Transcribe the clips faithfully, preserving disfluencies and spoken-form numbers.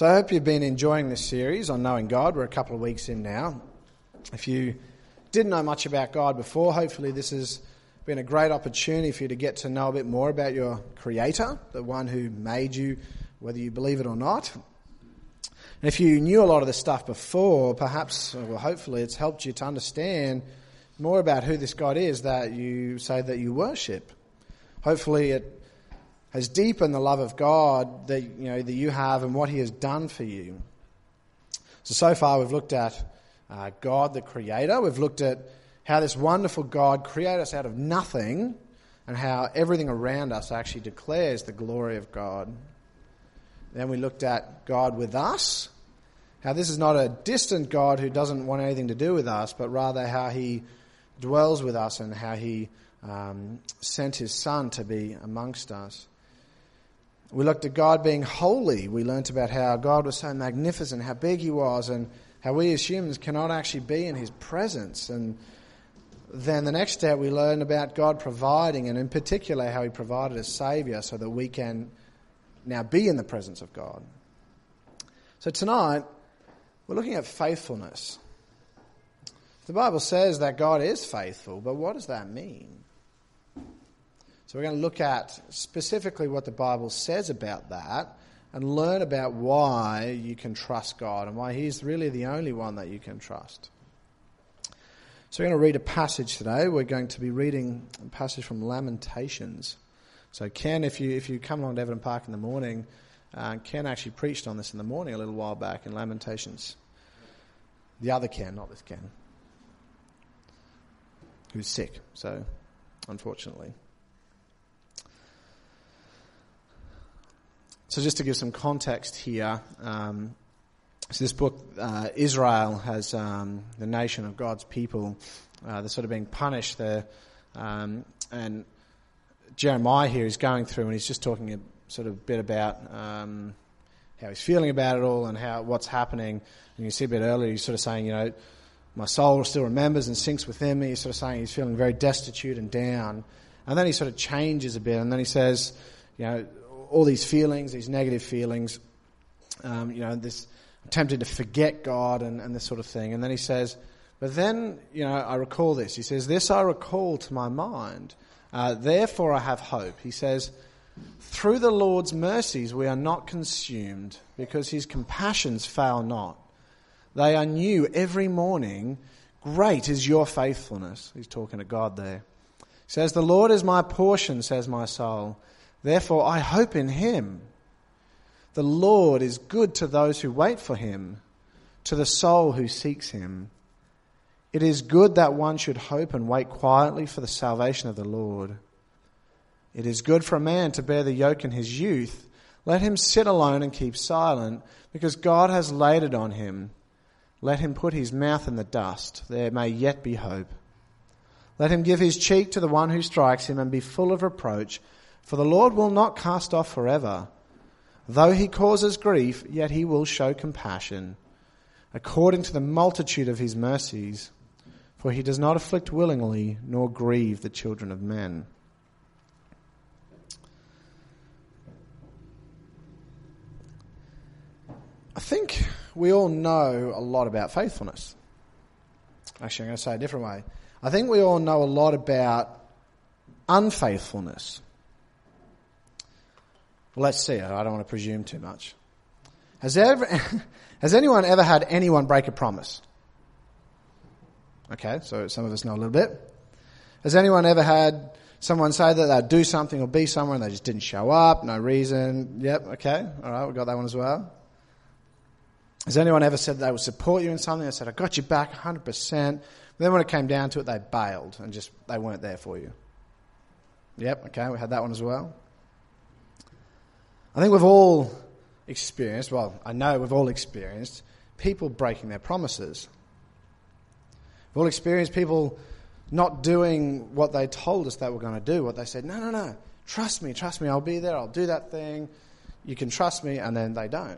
So I hope you've been enjoying this series on Knowing God. We're a couple of weeks in now. If you didn't know much about God before, hopefully this has been a great opportunity for you to get to know a bit more about your Creator, the one who made you, whether you believe it or not. And if you knew a lot of this stuff before, perhaps, well, hopefully it's helped you to understand more about who this God is that you say that you worship. Hopefully it has deepened the love of God that you know that you have and what He has done for you. So, so far we've looked at uh, God the Creator. We've looked at how this wonderful God created us out of nothing and how everything around us actually declares the glory of God. Then we looked at God with us, how this is not a distant God who doesn't want anything to do with us, but rather how He dwells with us and how He um, sent His Son to be amongst us. We looked at God being holy. We learnt about how God was so magnificent, how big He was, and how we as humans cannot actually be in His presence. And then the next step we learned about God providing, and in particular how He provided a Saviour so that we can now be in the presence of God. So tonight we're looking at faithfulness. The Bible says that God is faithful, but what does that mean? So we're going to look at specifically what the Bible says about that and learn about why you can trust God and why He's really the only one that you can trust. So we're going to read a passage today. We're going to be reading a passage from Lamentations. So Ken, if you if you come along to Everton Park in the morning, uh, Ken actually preached on this in the morning a little while back in Lamentations. The other Ken, not this Ken, who's sick, so unfortunately. So just to give some context here, um, so this book, uh, Israel has um, the nation of God's people. Uh, they're sort of being punished there. Um, and Jeremiah here is going through and he's just talking a sort of bit about um, how he's feeling about it all and how what's happening. And you see a bit earlier, he's sort of saying, you know, my soul still remembers and sinks within me. He's sort of saying he's feeling very destitute and down. And then he sort of changes a bit and then he says, you know, all these feelings, these negative feelings, um, you know, this I'm tempted to forget God and, and this sort of thing. And then he says, but then, you know, I recall this. He says, this I recall to my mind. Uh, therefore I have hope. He says, through the Lord's mercies we are not consumed because His compassions fail not. They are new every morning. Great is your faithfulness. He's talking to God there. He says, the Lord is my portion, says my soul. Therefore I hope in Him. The Lord is good to those who wait for Him, to the soul who seeks Him. It is good that one should hope and wait quietly for the salvation of the Lord. It is good for a man to bear the yoke in his youth. Let him sit alone and keep silent, because God has laid it on him. Let him put his mouth in the dust. There may yet be hope. Let him give his cheek to the one who strikes him and be full of reproach. For the Lord will not cast off forever. Though He causes grief, yet He will show compassion, according to the multitude of His mercies. For He does not afflict willingly, nor grieve the children of men. I think we all know a lot about faithfulness. Actually, I'm going to say it a different way. I think we all know a lot about unfaithfulness. Well, let's see. I don't want to presume too much. Has ever, has anyone ever had anyone break a promise? Okay, so some of us know a little bit. Has anyone ever had someone say that they'd do something or be somewhere and they just didn't show up, no reason? Yep, okay, all right, we got that one as well. Has anyone ever said they would support you in something? They said, I got you back one hundred percent. But then when it came down to it, they bailed and just, they weren't there for you. Yep, okay, we had that one as well. I think we've all experienced, well, I know we've all experienced people breaking their promises. We've all experienced people not doing what they told us they were going to do, what they said, no, no, no, trust me, trust me, I'll be there, I'll do that thing, you can trust me, and then they don't.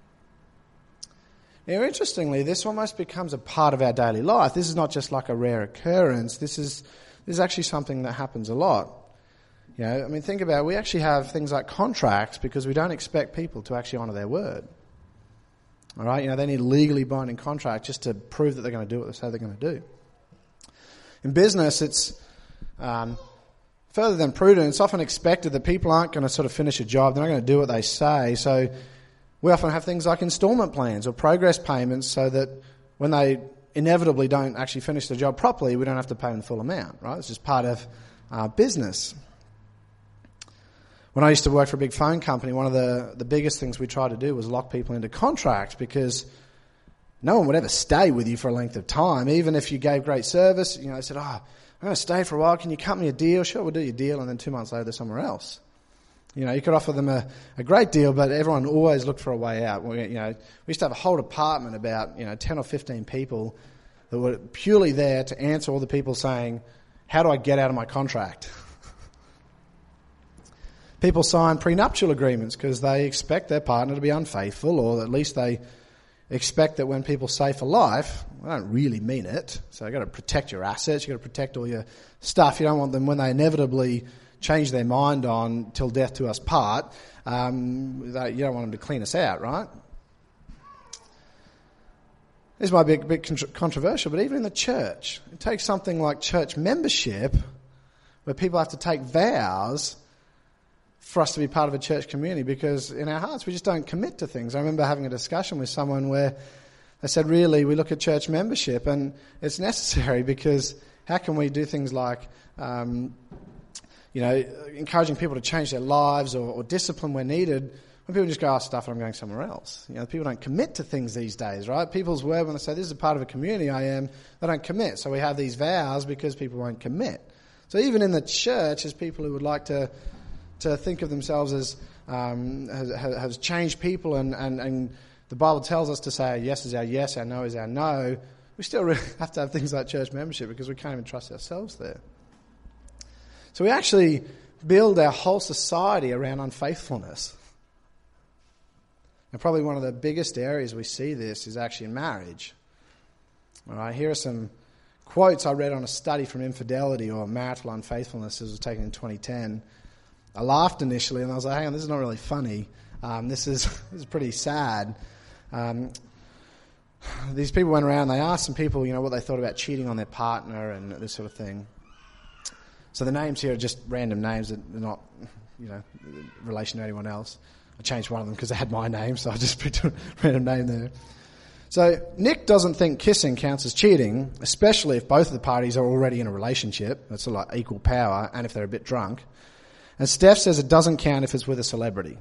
Now, interestingly, this almost becomes a part of our daily life. This is not just like a rare occurrence, this is, this is actually something that happens a lot. You know, I mean, think about it. We actually have things like contracts because we don't expect people to actually honour their word. All right, you know, they need a legally binding contract just to prove that they're going to do what they say they're going to do. In business, it's um, further than prudent. It's often expected that people aren't going to sort of finish a job. They're not going to do what they say. So we often have things like installment plans or progress payments so that when they inevitably don't actually finish the job properly, we don't have to pay them the full amount, right? It's just part of uh, business. When I used to work for a big phone company, one of the, the biggest things we tried to do was lock people into contracts because no one would ever stay with you for a length of time. Even if you gave great service, you know, they said, oh, I'm going to stay for a while. Can you cut me a deal? Sure, we'll do your deal. And then two months later, they're somewhere else. You know, you could offer them a, a great deal, but everyone always looked for a way out. We, you know, we used to have a whole department about, you know, ten or fifteen people that were purely there to answer all the people saying, how do I get out of my contract? People sign prenuptial agreements because they expect their partner to be unfaithful, or at least they expect that when people say for life, they don't really mean it. So you've got to protect your assets, you've got to protect all your stuff. You don't want them, when they inevitably change their mind on till death do us part, um, they, you don't want them to clean us out, right? This might be a bit controversial, but even in the church, it takes something like church membership, where people have to take vows for us to be part of a church community, because in our hearts we just don't commit to things. I remember having a discussion with someone where they said, really, we look at church membership and it's necessary, because how can we do things like, um, you know, encouraging people to change their lives or, or discipline where needed, when people just go, oh, stuff it, I'm going somewhere else. You know, people don't commit to things these days, right? People's word, when they say, this is a part of a community I am, they don't commit. So we have these vows because people won't commit. So even in the church, there's people who would like to to think of themselves as um, has, has changed people, and, and, and the Bible tells us to say our yes is our yes, our no is our no. We still really have to have things like church membership because we can't even trust ourselves there. So we actually build our whole society around unfaithfulness. And probably one of the biggest areas we see this is actually in marriage. All right, here are some quotes I read on a study from Infidelity or Marital Unfaithfulness. This was taken in twenty ten. I laughed initially, and I was like, hang on, this is not really funny. Um, this is this is pretty sad. Um, these people went around, they asked some people, you know, what they thought about cheating on their partner and this sort of thing. So the names here are just random names that are not, you know, in relation to anyone else. I changed one of them because they had my name, so I just picked a random name there. So Nick doesn't think kissing counts as cheating, especially if both of the parties are already in a relationship. That's sort of like equal power, and if they're a bit drunk. And Steph says it doesn't count if it's with a celebrity.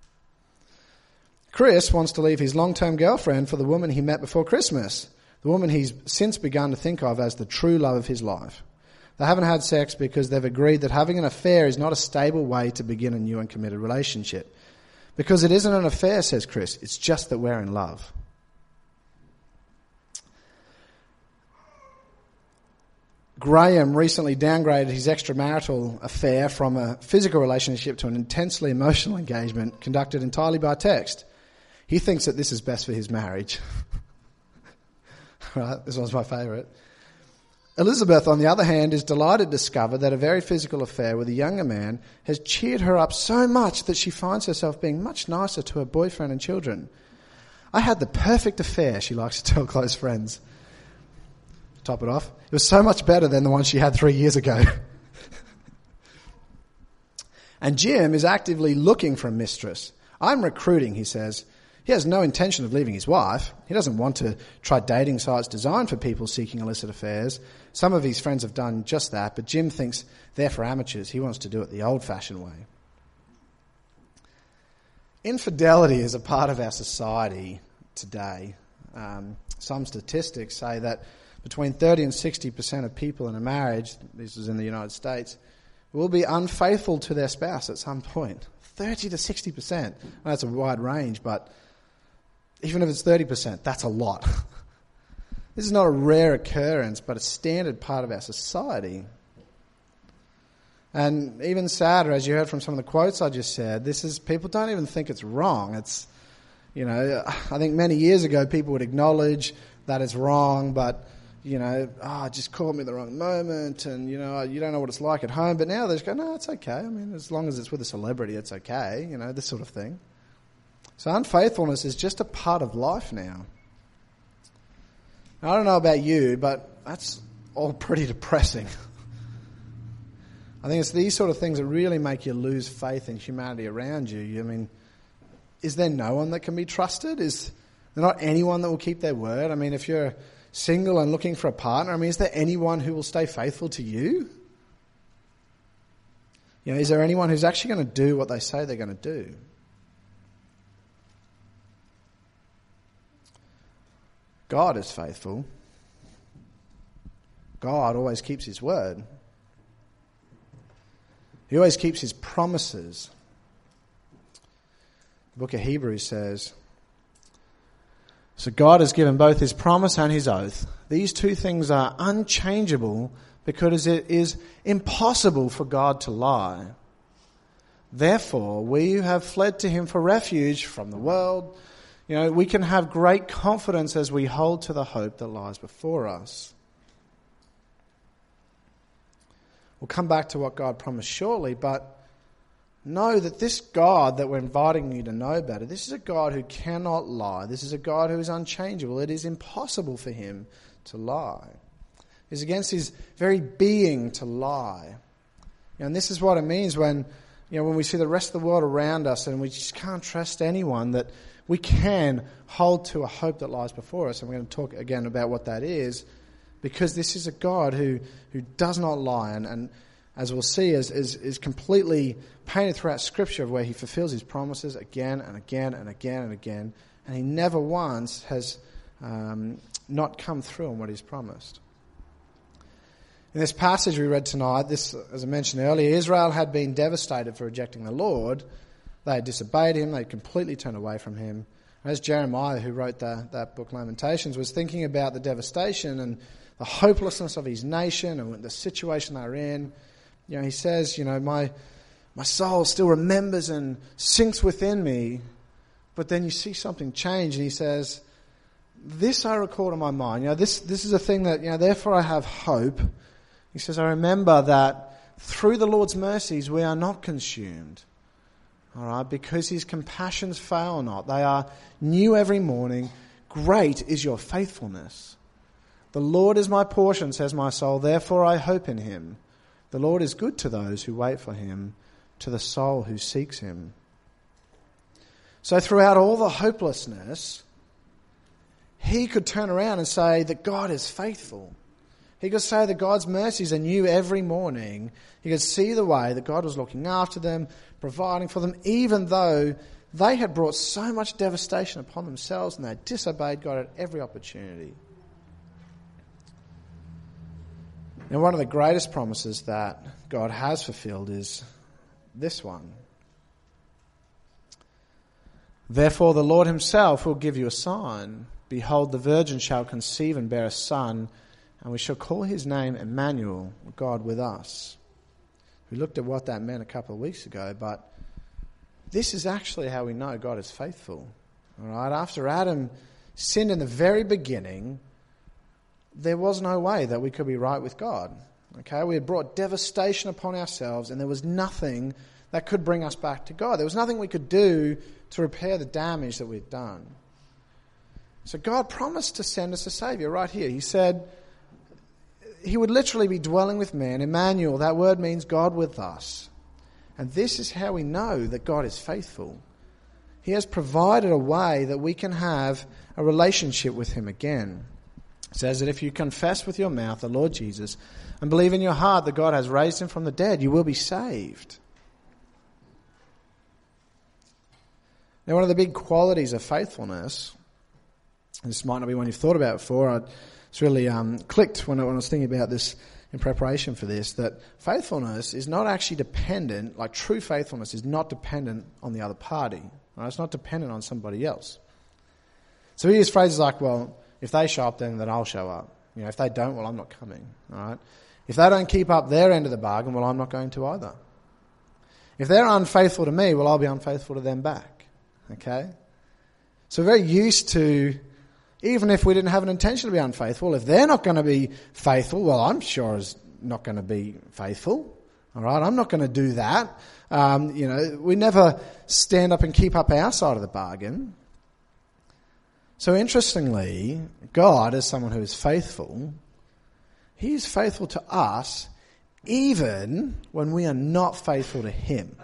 Chris wants to leave his long-term girlfriend for the woman he met before Christmas, the woman he's since begun to think of as the true love of his life. They haven't had sex because they've agreed that having an affair is not a stable way to begin a new and committed relationship. Because it isn't an affair, says Chris, it's just that we're in love. Graham recently downgraded his extramarital affair from a physical relationship to an intensely emotional engagement conducted entirely by text. He thinks that this is best for his marriage. Right, this one's my favourite. Elizabeth, on the other hand, is delighted to discover that a very physical affair with a younger man has cheered her up so much that she finds herself being much nicer to her boyfriend and children. I had the perfect affair, she likes to tell close friends. Top it off. It was so much better than the one she had three years ago. And Jim is actively looking for a mistress. I'm recruiting, he says. He has no intention of leaving his wife. He doesn't want to try dating sites designed for people seeking illicit affairs. Some of his friends have done just that, but Jim thinks they're for amateurs. He wants to do it the old-fashioned way. Infidelity is a part of our society today. Um, some statistics say that between thirty and sixty percent of people in a marriage, this is in the United States, will be unfaithful to their spouse at some point. thirty to sixty percent. Well, that's a wide range, but even if it's thirty percent, that's a lot. This is not a rare occurrence, but a standard part of our society. And even sadder, as you heard from some of the quotes I just said, this is, people don't even think it's wrong. It's, you know, I think many years ago people would acknowledge that it's wrong, but you know, oh, it just caught me at the wrong moment, and, you know, you don't know what it's like at home. But now they just go, no, it's okay. I mean, as long as it's with a celebrity, it's okay, you know, this sort of thing. So unfaithfulness is just a part of life now. I don't know about you, but that's all pretty depressing. I think it's these sort of things that really make you lose faith in humanity around you. I mean, is there no one that can be trusted? Is there not anyone that will keep their word? I mean, if you're single and looking for a partner, I mean, is there anyone who will stay faithful to you? You know, is there anyone who's actually going to do what they say they're going to do? God is faithful. God always keeps his word. He always keeps his promises. The book of Hebrews says, so God has given both his promise and his oath. These two things are unchangeable because it is impossible for God to lie. Therefore, we who have fled to him for refuge from the world, you know, we can have great confidence as we hold to the hope that lies before us. We'll come back to what God promised shortly, but know that this God that we're inviting you to know better, this is a God who cannot lie. This is a God who is unchangeable. It is impossible for him to lie. It's against his very being to lie. And this is what it means when, you know, when we see the rest of the world around us and we just can't trust anyone, that we can hold to a hope that lies before us. And we're going to talk again about what that is, because this is a God who, who does not lie, and, and as we'll see, is, is, is completely painted throughout Scripture of where he fulfills his promises again and again and again and again, and he never once has um, not come through on what he's promised. In this passage we read tonight, this, as I mentioned earlier, Israel had been devastated for rejecting the Lord. They had disobeyed him, they had completely turned away from him. As Jeremiah, who wrote the, that book Lamentations, was thinking about the devastation and the hopelessness of his nation and the situation they're in, you know, he says, you know, my my soul still remembers and sinks within me, but then you see something change, and he says, this I recall in my mind. You know, this this is a thing that, you know, therefore I have hope. He says, I remember that through the Lord's mercies we are not consumed. All right, because his compassions fail not. They are new every morning. Great is your faithfulness. The Lord is my portion, says my soul, therefore I hope in him. The Lord is good to those who wait for him, to the soul who seeks him. So throughout all the hopelessness, he could turn around and say that God is faithful. He could say that God's mercies are new every morning. He could see the way that God was looking after them, providing for them, even though they had brought so much devastation upon themselves and they had disobeyed God at every opportunity. Now, one of the greatest promises that God has fulfilled is this one. Therefore, the Lord himself will give you a sign. Behold, the virgin shall conceive and bear a son, and we shall call his name Emmanuel, God with us. We looked at what that meant a couple of weeks ago, but this is actually how we know God is faithful. All right, after Adam sinned in the very beginning, there was no way that we could be right with God. Okay, we had brought devastation upon ourselves, and there was nothing that could bring us back to God. There was nothing we could do to repair the damage that we'd done. So God promised to send us a Saviour right here. He said he would literally be dwelling with man. Emmanuel, that word means God with us. And this is how we know that God is faithful. He has provided a way that we can have a relationship with him again. It says that if you confess with your mouth the Lord Jesus and believe in your heart that God has raised him from the dead, you will be saved. Now, one of the big qualities of faithfulness, this might not be one you've thought about before, I, it's really um, clicked when I, when I was thinking about this in preparation for this, that faithfulness is not actually dependent, like true faithfulness is not dependent on the other party. Right? It's not dependent on somebody else. So we use phrases like, well, if they show up, then, then I'll show up. You know, if they don't, well, I'm not coming. All right? If they don't keep up their end of the bargain, well, I'm not going to either. If they're unfaithful to me, well, I'll be unfaithful to them back. Okay? So we're very used to, even if we didn't have an intention to be unfaithful, if they're not going to be faithful, well, I'm sure is not going to be faithful. All right, I'm not going to do that. Um, you know, we never stand up and keep up our side of the bargain. So interestingly, God, as someone who is faithful, he is faithful to us even when we are not faithful to him.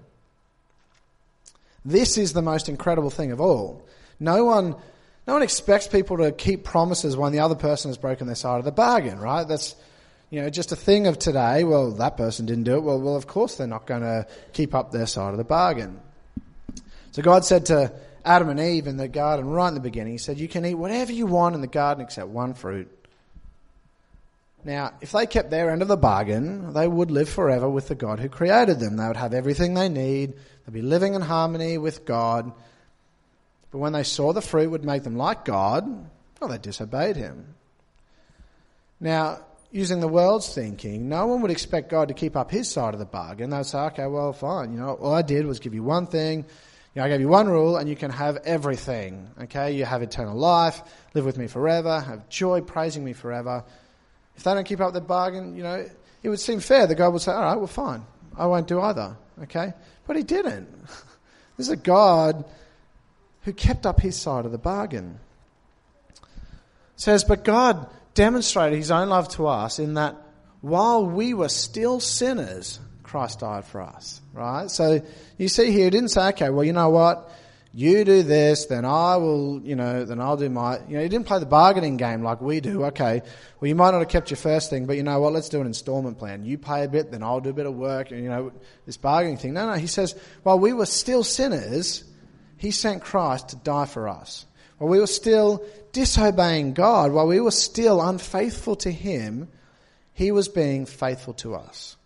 This is the most incredible thing of all. No one, no one expects people to keep promises when the other person has broken their side of the bargain, right? That's, you know, just a thing of today. Well, that person didn't do it. Well, well, of course they're not going to keep up their side of the bargain. So God said to Adam and Eve in the garden right in the beginning, he said, you can eat whatever you want in the garden except one fruit. Now, if they kept their end of the bargain, they would live forever with the God who created them. They would have everything they need. They'd be living in harmony with God. But when they saw the fruit would make them like God, well, they disobeyed him. Now, using the world's thinking, no one would expect God to keep up his side of the bargain. They'd say, okay, well, fine. You know, all I did was give you one thing. You know, I gave you one rule and you can have everything. Okay, you have eternal life, live with me forever, have joy praising me forever. If they don't keep up the bargain, you know, it would seem fair that God would say, all right, well, fine. I won't do either. Okay? But he didn't. This is a God who kept up his side of the bargain. It says, but God demonstrated his own love to us in that while we were still sinners, Christ died for us. Right? So you see here, he didn't say, okay, well, you know what? You do this, then I will, you know, then I'll do my, you know, he didn't play the bargaining game like we do. Okay, well, you might not have kept your first thing, but you know what, let's do an installment plan. You pay a bit, then I'll do a bit of work, and you know, this bargaining thing. No, no, he says, while we were still sinners, he sent Christ to die for us. While we were still disobeying God, while we were still unfaithful to him, he was being faithful to us.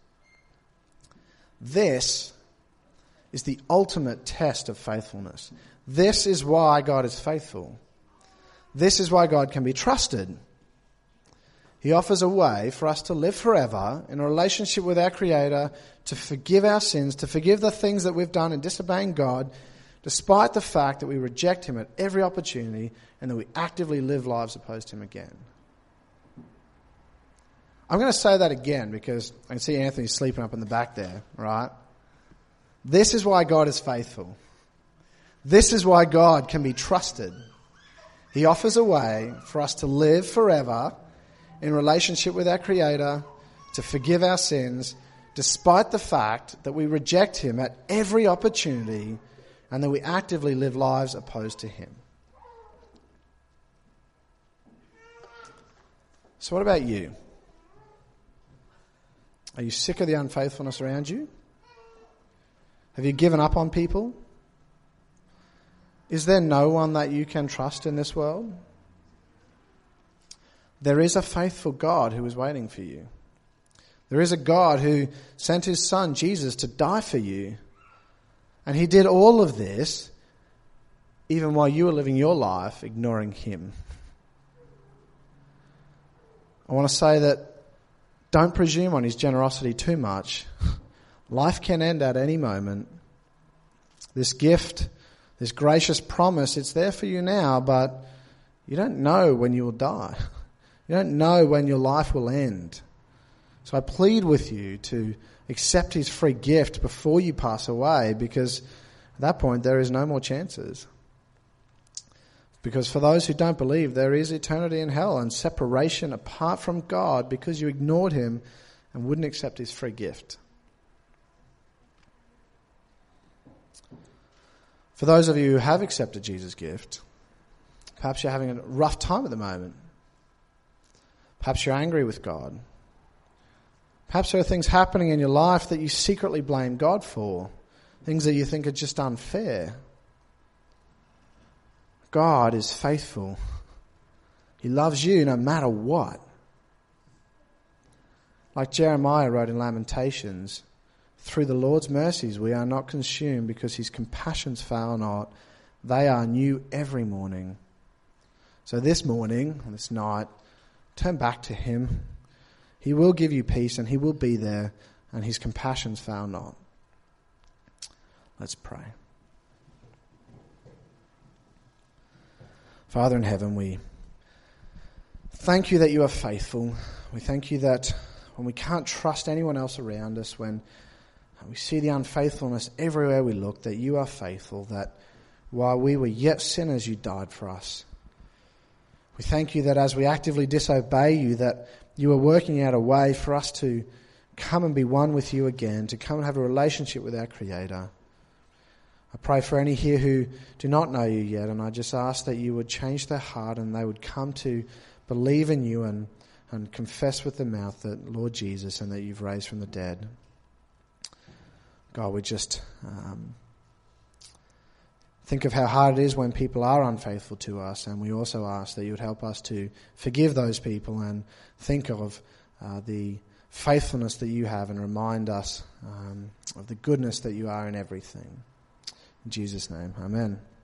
This is the ultimate test of faithfulness. This is why God is faithful. This is why God can be trusted. He offers a way for us to live forever in a relationship with our Creator, to forgive our sins, to forgive the things that we've done in disobeying God, despite the fact that we reject him at every opportunity and that we actively live lives opposed to him again. I'm going to say that again because I can see Anthony sleeping up in the back there, right? This is why God is faithful. This is why God can be trusted. He offers a way for us to live forever in relationship with our Creator, to forgive our sins, despite the fact that we reject him at every opportunity and that we actively live lives opposed to him. So what about you? Are you sick of the unfaithfulness around you? Have you given up on people? Is there no one that you can trust in this world? There is a faithful God who is waiting for you. There is a God who sent his son, Jesus, to die for you. And he did all of this even while you were living your life ignoring him. I want to say that don't presume on his generosity too much. Life can end at any moment. This gift, this gracious promise, it's there for you now, but you don't know when you will die. You don't know when your life will end. So I plead with you to accept his free gift before you pass away, because at that point there is no more chances. Because for those who don't believe, there is eternity in hell and separation apart from God because you ignored him and wouldn't accept his free gift. For those of you who have accepted Jesus' gift, perhaps you're having a rough time at the moment. Perhaps you're angry with God. Perhaps there are things happening in your life that you secretly blame God for, things that you think are just unfair. God is faithful. He loves you no matter what. Like Jeremiah wrote in Lamentations, through the Lord's mercies we are not consumed because his compassions fail not. They are new every morning. So this morning, or this night, turn back to him. He will give you peace and he will be there and his compassions fail not. Let's pray. Father in heaven, we thank you that you are faithful. We thank you that when we can't trust anyone else around us, when we see the unfaithfulness everywhere we look, that you are faithful, that while we were yet sinners, you died for us. We thank you that as we actively disobey you, that you are working out a way for us to come and be one with you again, to come and have a relationship with our Creator. I pray for any here who do not know you yet, and I just ask that you would change their heart and they would come to believe in you and, and confess with their mouth that Lord Jesus and that you've raised from the dead. God, we just um, think of how hard it is when people are unfaithful to us, and we also ask that you would help us to forgive those people and think of uh, the faithfulness that you have and remind us um, of the goodness that you are in everything. In Jesus' name, amen.